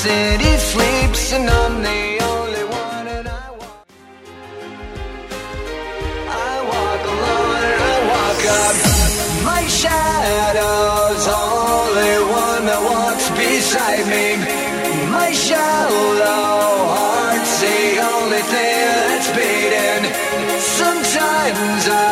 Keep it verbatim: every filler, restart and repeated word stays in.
city sleeps and I'm the only one and I walk. I walk alone and I walk up. My shadow's only one that walks beside me. My shallow heart's the only thing that's beating. Sometimes I